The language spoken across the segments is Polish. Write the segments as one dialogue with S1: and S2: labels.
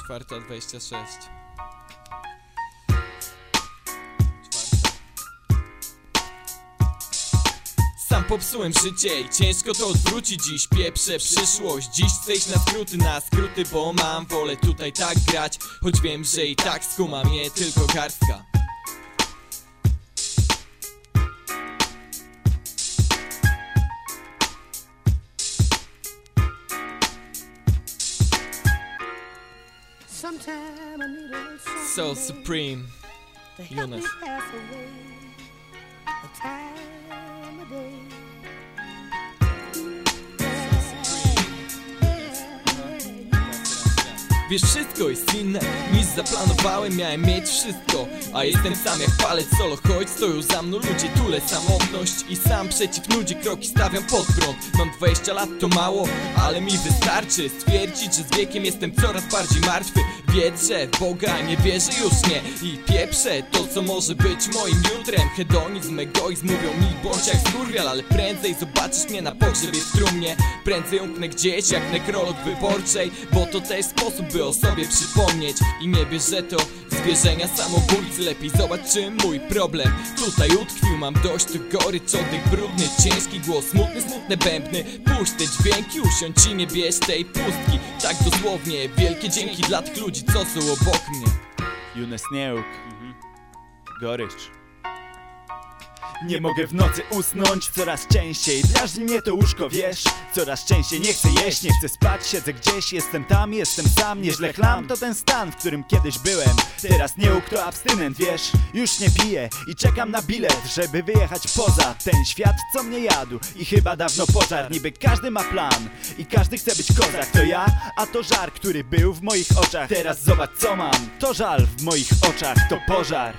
S1: 4:26. Sam popsułem życie i ciężko to odwrócić. Dziś pieprzę przyszłość, dziś zejść na skróty, bo mam wolę tutaj tak grać, choć wiem, że i tak skuma mnie tylko garstka. So Supreme, Younes. Wiesz, wszystko jest inne niż zaplanowałem. Miałem mieć wszystko, a jestem sam jak palec solo. Choć stoją za mną ludzie, tule samotność i sam przeciw nudzie kroki stawiam pod prąd. Mam 20 lat, to mało, ale mi wystarczy stwierdzić, że z wiekiem jestem coraz bardziej martwy. Wierzę w Boga, nie wierzę już nie i pieprzę to, co może być moim jutrem. Hedonizm, egoizm mówią mi bądź jak skurwiel, ale prędzej zobaczysz mnie na pogrzebie w trumnie. Prędzej umknę gdzieś jak nekrolog wyborczej, bo to też sposób, by o sobie przypomnieć. I nie bierze to zwierzenia samobójcy. Lepiej zobacz, czym mój problem tutaj utkwił. Mam dość to gorycz, oddech brudny, ciężki głos, smutne bębny. Puść te dźwięki, usiądź i nie bierz tej pustki. Tak dosłownie, wielkie dzięki dla tych ludzi, co są obok mnie.
S2: Younes Nieuk, gorycz. Nie mogę w nocy usnąć coraz częściej. Drażni mnie to łóżko, wiesz. Coraz częściej nie chcę jeść, nie chcę spać. Siedzę gdzieś, jestem tam, jestem sam. Nieźle chlam, to ten stan, w którym kiedyś byłem. Teraz Nieuk to abstynent, wiesz. Już nie piję i czekam na bilet, żeby wyjechać poza ten świat, co mnie jadł. I chyba dawno pożar. Niby każdy ma plan i każdy chce być kozak. To ja, a to żar, który był w moich oczach. Teraz zobacz, co mam. To żal w moich oczach, to pożar.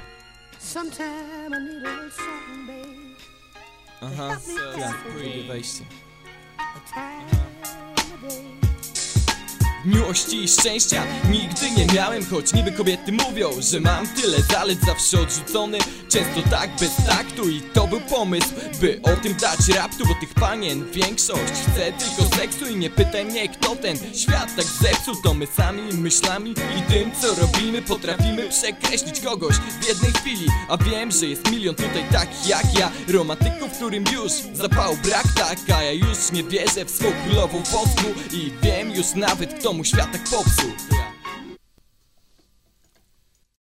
S1: Aha, drugie wejście. Miłości i szczęścia nigdy nie miałem, choć niby kobiety mówią, że mam tyle zalet, zawsze odrzucony, często tak bez taktu. I to był pomysł, by o tym dać raptu, bo tych panien większość chce tylko seksu. I nie pytaj mnie, kto ten świat tak zepsuł. To my sami myślami i tym, co robimy, potrafimy przekreślić kogoś w jednej chwili. A wiem, że jest milion tutaj takich jak ja, romantyków, którym już zapału brak, tak. A ja już nie wierzę w swą królową wosku i wiem już nawet, kto mu świat tak popsuł.